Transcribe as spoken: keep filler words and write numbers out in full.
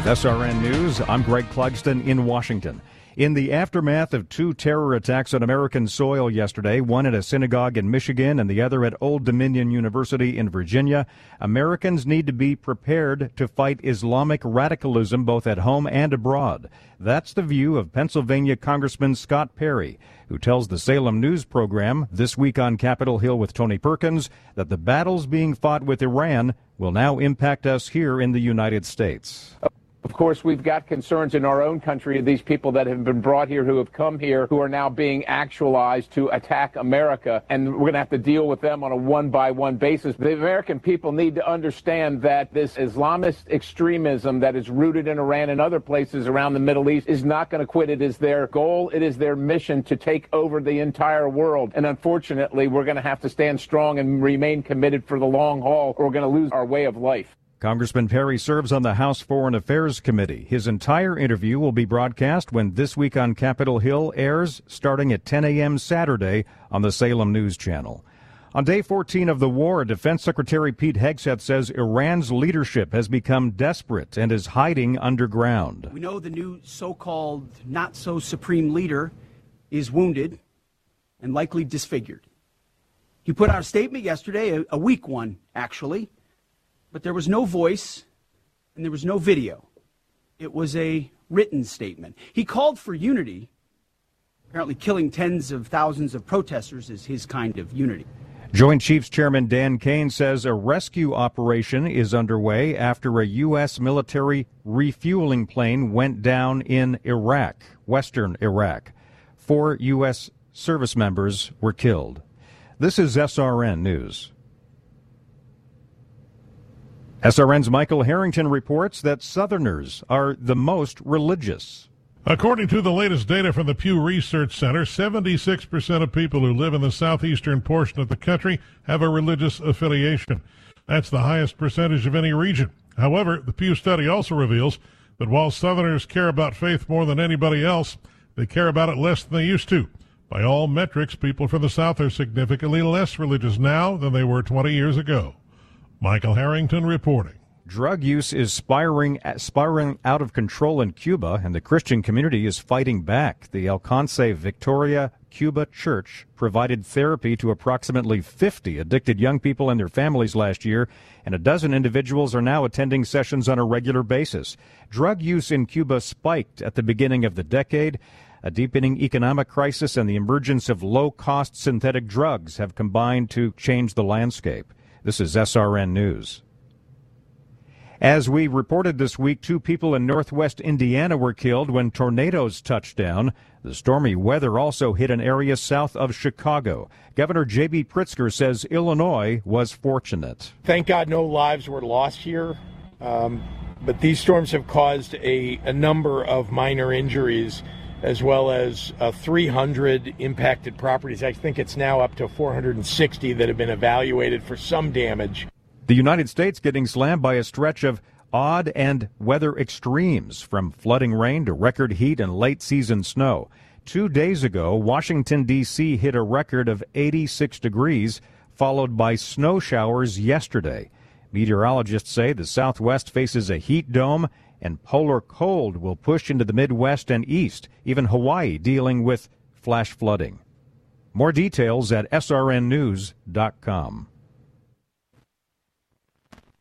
With S R N News, I'm Greg Clugston in Washington. In the aftermath of two terror attacks on American soil yesterday, one at a synagogue in Michigan and the other at Old Dominion University in Virginia, Americans need to be prepared to fight Islamic radicalism both at home and abroad. That's the view of Pennsylvania Congressman Scott Perry, who tells the Salem News program This Week on Capitol Hill with Tony Perkins that the battles being fought with Iran will now impact us here in the United States. Of course, we've got concerns in our own country of these people that have been brought here, who have come here, who are now being actualized to attack America, and we're going to have to deal with them on a one-by-one basis. The American people need to understand that this Islamist extremism that is rooted in Iran and other places around the Middle East is not going to quit. It is their goal. It is their mission to take over the entire world. And unfortunately, we're going to have to stand strong and remain committed for the long haul, or we're going to lose our way of life. Congressman Perry serves on the House Foreign Affairs Committee. His entire interview will be broadcast when This Week on Capitol Hill airs starting at ten a.m. Saturday on the Salem News Channel. On day fourteen of the war, Defense Secretary Pete Hegseth says Iran's leadership has become desperate and is hiding underground. We know the new so-called not-so-supreme leader is wounded and likely disfigured. He put out a statement yesterday, a, a weak one, actually. But there was no voice and there was no video. It was a written statement. He called for unity. Apparently killing tens of thousands of protesters is his kind of unity. Joint Chiefs Chairman Dan Kane says a rescue operation is underway after a U S military refueling plane went down in Iraq, western Iraq. Four U S service members were killed. This is S R N News. S R N's Michael Harrington reports that Southerners are the most religious. According to the latest data from the Pew Research Center, seventy-six percent of people who live in the southeastern portion of the country have a religious affiliation. That's the highest percentage of any region. However, the Pew study also reveals that while Southerners care about faith more than anybody else, they care about it less than they used to. By all metrics, people from the South are significantly less religious now than they were twenty years ago. Michael Harrington reporting. Drug use is spiraling, spiraling out of control in Cuba, and the Christian community is fighting back. The Alcance Victoria Cuba Church provided therapy to approximately fifty addicted young people and their families last year, and a dozen individuals are now attending sessions on a regular basis. Drug use in Cuba spiked at the beginning of the decade. A deepening economic crisis and the emergence of low-cost synthetic drugs have combined to change the landscape. This is S R N News. As we reported this week, two people in northwest Indiana were killed when tornadoes touched down. The stormy weather also hit an area south of Chicago. Governor J B. Pritzker says Illinois was fortunate. Thank God no lives were lost here, um, but these storms have caused a, a number of minor injuries, as well as uh, three hundred impacted properties. I think it's now up to four hundred sixty that have been evaluated for some damage. The United States getting slammed by a stretch of odd and weather extremes, from flooding rain to record heat and late-season snow. Two days ago, Washington, D C hit a record of eighty-six degrees, followed by snow showers yesterday. Meteorologists say the Southwest faces a heat dome, and polar cold will push into the Midwest and East, even Hawaii dealing with flash flooding. More details at S R N news dot com.